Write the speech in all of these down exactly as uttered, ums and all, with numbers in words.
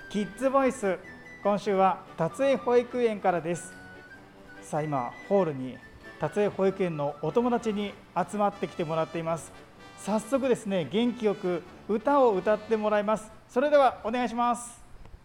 キッズボイス、今週は達江保育園からです。さあ今ホールに達江保育園のお友達に集まってきてもらっています。早速ですね、元気よく歌を歌ってもらいます。それではお願いします。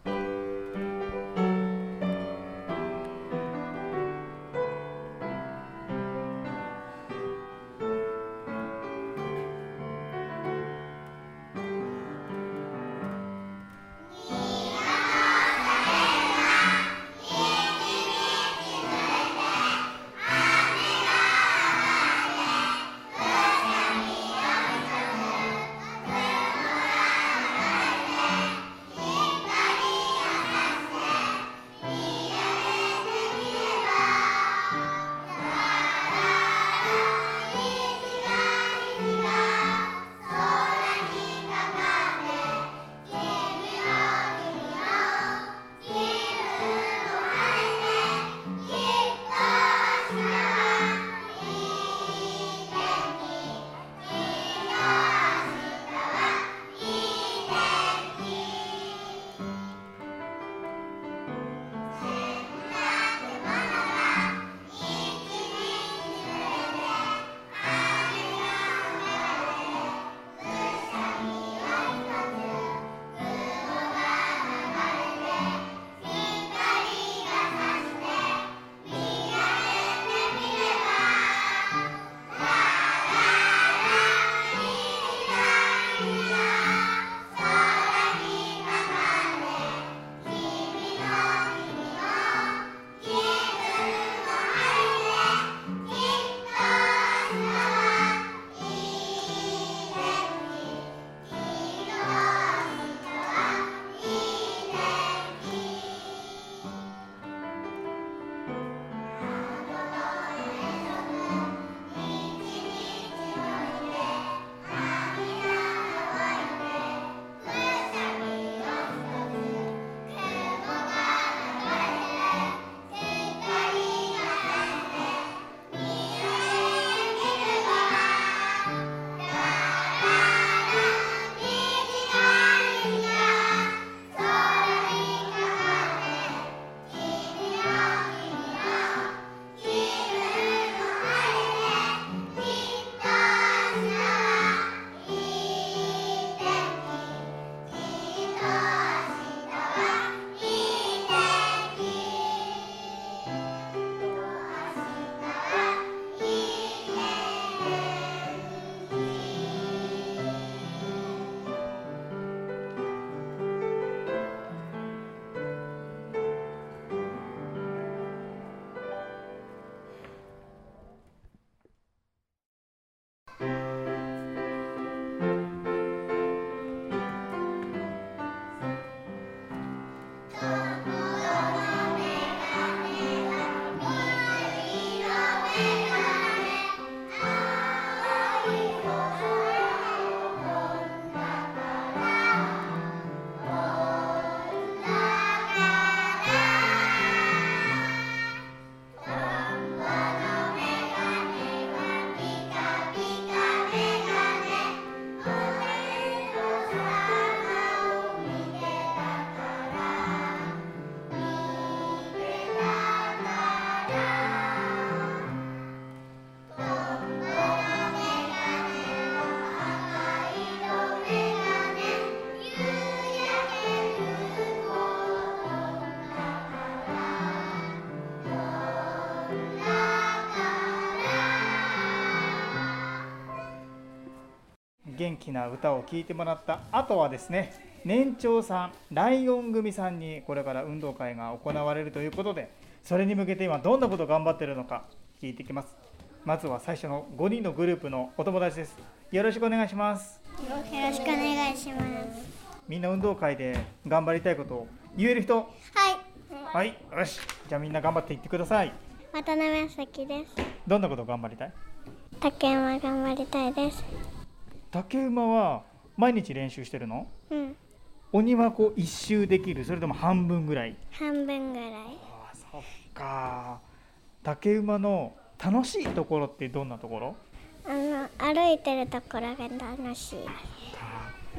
元気な歌を聴いてもらった後はですね、年長さん、ライオン組さんにこれから運動会が行われるということで、それに向けて今どんなことを頑張っているのか聞いてきます。まずは最初のごにんのグループのお友達です。よろしくお願いします。 よろしくお願いします。 みんな運動会で頑張りたいことを言える人？ はいはい、よし、じゃあみんな頑張っていってください。 渡辺咲です。 どんなことを頑張りたい？ 竹馬頑張りたいです。 竹馬は毎日練習してるの？ うん。 鬼はこう一周できる？それとも半分ぐらい？ 半分ぐらい。 ああ、そっか。竹馬の楽しいところってどんなところ？ あの歩いてるところが楽しい。 うん、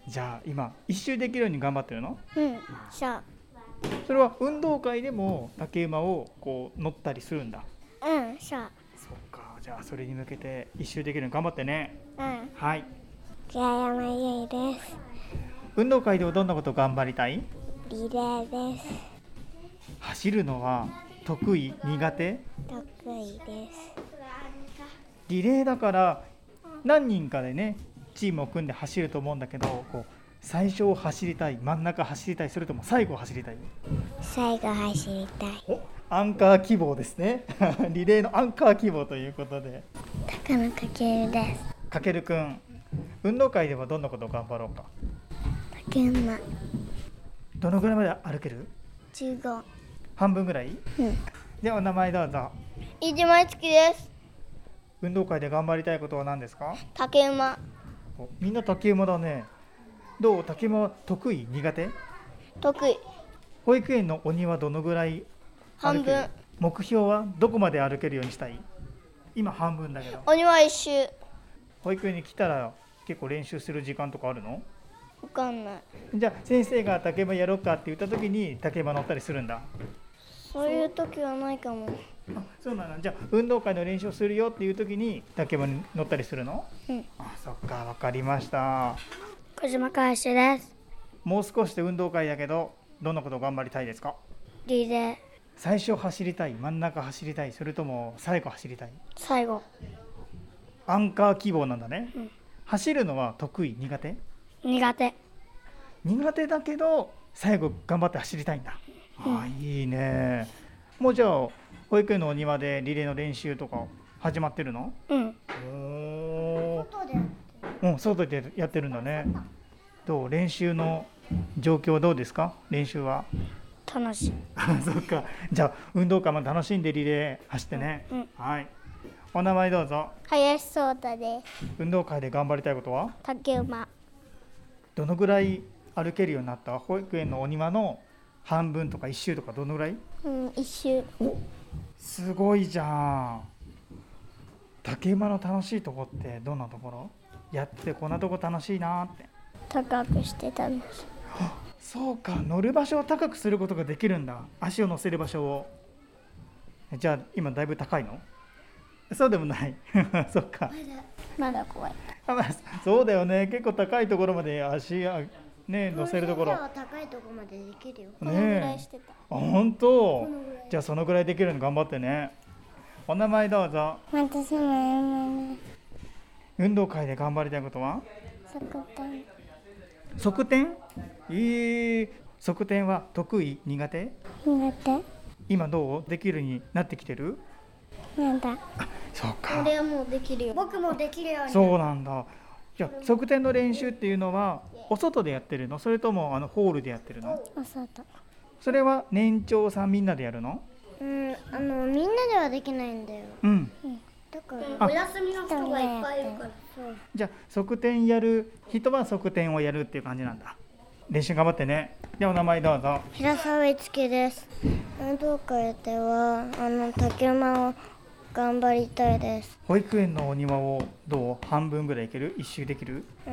じゃあ今一周できるように頑張ってるの？ うんそうそれは運動会でも竹馬をこう乗ったりするんだ。 うんそうそっか、じゃあそれに向けて一周できるように頑張ってね。 うんはい。 平山優衣です。 運動会ではどんなこと頑張りたい？ リレーです。 走るのは得意苦手？ 得意です。 リレーだから何人かでねチームを組んで走ると思うんだけど、こう最初を走りたい、真ん中走りたい、それとも最後を走りたい？ 最後走りたい。 お、アンカー希望ですねリレーのアンカー希望ということで。 高野かけるです。 かけるくん、運動会ではどんなことを頑張ろうか？ 竹馬どのぐらいまで歩ける？ じゅうご。 半分ぐらい？ うんではお名前どうぞ。 飯島月です。 運動会で頑張りたいことは何ですか？ 竹馬お、みんな竹馬だね。どう？竹馬は得意苦手？ 得意。 保育園の鬼はどのぐらい歩ける？ 半分。 目標はどこまで歩けるようにしたい？今半分だけど。 鬼は一周。 保育園に来たら結構練習する時間とかあるの？ わかんない。 じゃあ先生が竹馬やろうかって言った時に竹馬乗ったりするんだ。 そういう時はないかも。 あ、そうなの。じゃあ運動会の練習をするよっていう時に竹馬に乗ったりするの？ うん。 あ、そっか、わかりました。 小島かわしです。 もう少しで運動会だけどどんなことを頑張りたいですか？ リレー最初走りたい、真ん中走りたい、それとも最後走りたい？ 最後。 アンカー希望なんだね。 うん。 走るのは得意苦手？ 苦手。 苦手だけど最後頑張って走りたいんだ。 うんあ、いいね。もうじゃあ保育園のお庭でリレーの練習とか始まってるの？ うん。 おー、うん、外でやってるんだね。どう？練習の状況はどうですか？練習は。 楽しい。 あ、そっか。じゃあ運動会も楽しんでリレー走ってね。 うん。 はい。お名前どうぞ。 林壮太です。 運動会で頑張りたいことは？ 竹馬どのぐらい歩けるようになった？保育園のお庭の半分とか一周とかどのぐらい？ うん一周。 お、すごいじゃん。竹馬の楽しいとこってどんなところ？やってこんなとこ楽しいなって。 高くして楽しい。 そうか、乗る場所を高くすることができるんだ。足を乗せる場所を。じゃあ今だいぶ高いの？そうでもない。そっか。 まだ怖い。 あ、まあそうだよね。結構高いところまで足あね乗せるところ。 高いところまでできるよ。 ねえ。あ、本当。じゃあそのぐらいできるの頑張ってね。お名前どうぞ。 私も山です。 運動会で頑張りたいことは？ 側転。 側転？えー、側転は得意苦手？ 苦手。 今どう？できるようになってきてる？ なんだ。 そうか。 俺はもうできるよ。僕もできるように。 そうなんだ。じゃあ側転の練習っていうのはお外でやってるの？それともあのホールでやってるの？ お外。 それは年長さんみんなでやるの？ うん、あのみんなではできないんだよ。 うん。 だからあお休みの人がいっぱいいるから。そう。 じゃあ側転やる人は側転をやるっていう感じなんだ。練習頑張ってね。じゃあお名前どうぞ。 平沢いつきです。運動会ではあの竹馬を頑張りたいです。 保育園のお庭をどう？半分ぐらい行ける？一周できる？ うん、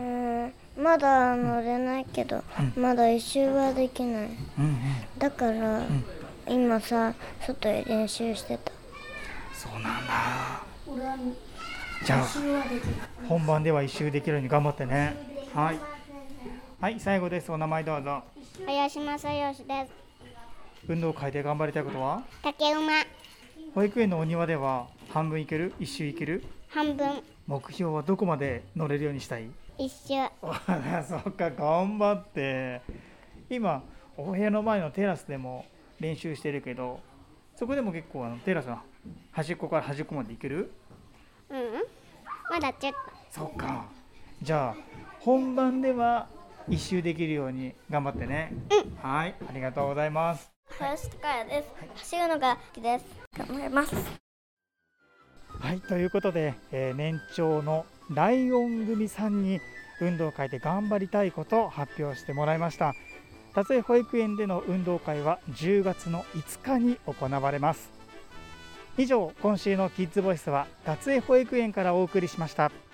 まだ乗れないけど、 うん、 まだ一周はできない。 うんうん、 だから、うん、今さ外で練習してた。 そうなんだ。じゃあ本番では一周できるように頑張ってね。はい。はい、最後です。お名前どうぞ。 林正義です。 運動会で頑張りたいことは？ 竹馬。 保育園のお庭では半分行ける？一周行ける？ 半分。 目標はどこまで乗れるようにしたい？ 一周。 そうか、頑張って。今お部屋の前のテラスでも練習してるけど、そこでも結構あのテラスの端っこから端っこまで行ける？ うん、まだちょっと。 そうか。じゃあ本番では一周できるように頑張ってね。うん、はい、ありがとうございます。 林孝也です。走るのが好きです。頑張ります。 はい、ということで、えー、年長のライオン組さんに運動会で頑張りたいことを発表してもらいました。達江保育園での運動会はじゅうがつのいつかに行われます。以上、今週のキッズボイスは達江保育園からお送りしました。